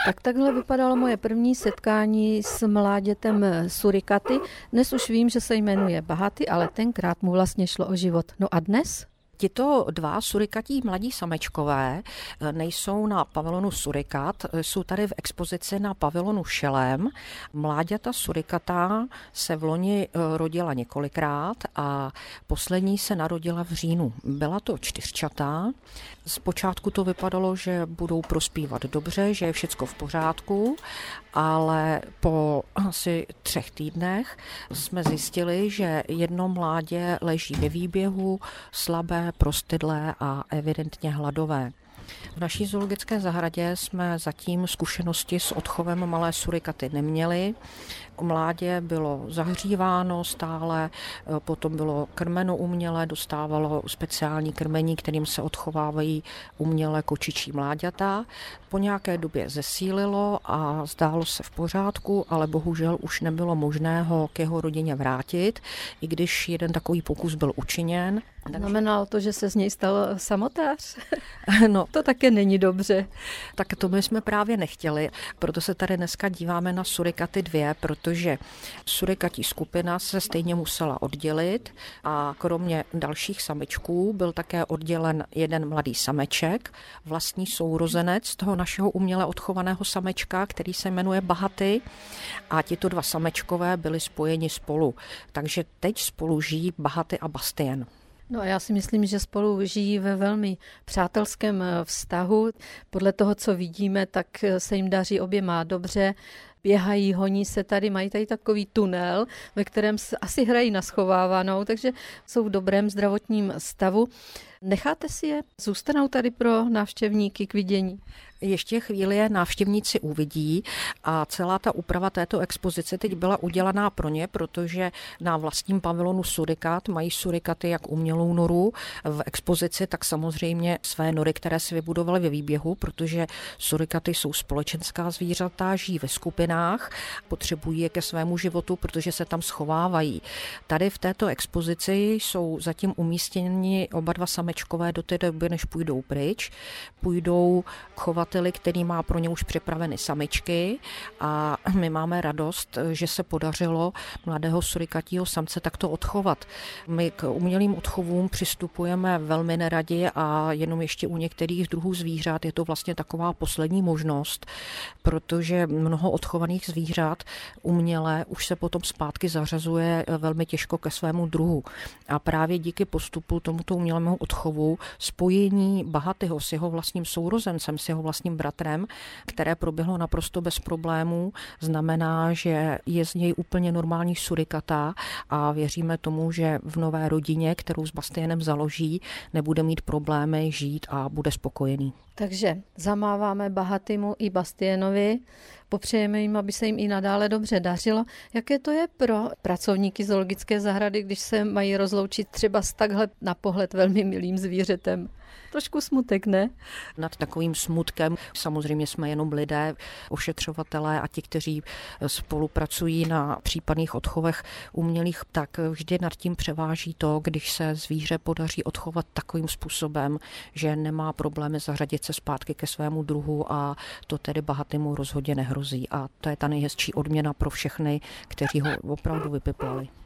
Tak takhle vypadalo moje první setkání s mládětem surikaty. Dnes už vím, že se jmenuje Bahaty, ale tenkrát mu vlastně šlo o život. No a dnes? Tito dva surikatí mladí samečkové nejsou na pavilonu Surikat, jsou tady v expozici na pavilonu Šelem. Mláďata surikata se v loni rodila několikrát a poslední se narodila v říjnu. Byla to čtyřčata. Zpočátku to vypadalo, že budou prospívat dobře, že je všecko v pořádku, ale po asi 3 týdnech jsme zjistili, že jedno mládě leží ve výběhu, slabé, prostydlé a evidentně hladové. V naší zoologické zahradě jsme zatím zkušenosti s odchovem malé surikaty neměli. Mládě bylo zahříváno stále, potom bylo krmeno uměle, dostávalo speciální krmení, kterým se odchovávají umělé kočičí mláďata. Po nějaké době zesílilo a zdálo se v pořádku, ale bohužel už nebylo možné ho k jeho rodině vrátit, i když jeden takový pokus byl učiněn. Znamenalo to, že se z něj stal samotář? No, to také není dobře. Tak to my jsme právě nechtěli, proto se tady dneska díváme na surikaty 2, protože surikatí skupina se stejně musela oddělit a kromě dalších samečků byl také oddělen jeden mladý sameček, vlastní sourozenec toho našeho uměle odchovaného samečka, který se jmenuje Bahaty, a tito 2 samečkové byli spojeni spolu. Takže teď spolu žijí Bahaty a Bastien. No a já si myslím, že spolu žijí ve velmi přátelském vztahu. Podle toho, co vidíme, tak se jim daří oběma dobře. Běhají, honí se tady, mají tady takový tunel, ve kterém se asi hrají na schovávanou, takže jsou v dobrém zdravotním stavu. Necháte si je? Zůstanou tady pro návštěvníky k vidění? Ještě chvíli je návštěvníci uvidí a celá ta úprava této expozice teď byla udělaná pro ně, protože na vlastním pavilonu Surikat mají surikaty jak umělou noru v expozici, tak samozřejmě své nory, které si vybudovali ve výběhu, protože surikaty jsou společenská zvířata, žijí ve skupinách, potřebují je ke svému životu, protože se tam schovávají. Tady v této expozici jsou zatím umístěni oba 2 samečkové do té doby, než půjdou pryč. Půjdou k chovateli, který má pro ně už připraveny samičky, a my máme radost, že se podařilo mladého surikatího samce takto odchovat. My k umělým odchovům přistupujeme velmi neradi a jenom ještě u některých druhů zvířat je to vlastně taková poslední možnost, protože mnoho odchovaných zvířat uměle už se potom zpátky zařazuje velmi těžko ke svému druhu. A právě díky postupu tomuto umělému odchovu spojení Bahatyho s jeho vlastním sourozencem, s jeho vlastním bratrem, které proběhlo naprosto bez problémů, znamená, že je z něj úplně normální surikata a věříme tomu, že v nové rodině, kterou s Bastienem založí, nebude mít problémy žít a bude spokojený. Takže zamáváme Bahatymu i Bastienovi, popřejeme jim, aby se jim i nadále dobře dařilo. Jaké to je pro pracovníky zoologické zahrady, když se mají rozloučit třeba s takhle na pohled velmi milým zvířetem? Trošku smutek, ne? Nad takovým smutkem samozřejmě jsme jenom lidé, ošetřovatelé a ti, kteří spolupracují na případných odchovech umělých, tak vždy nad tím převáží to, když se zvíře podaří odchovat takovým způsobem, že nemá problémy zařadit se zpátky ke svému druhu, a to tedy Bahatymu rozhodně nehrozí. A to je ta nejhezčí odměna pro všechny, kteří ho opravdu vypiplali.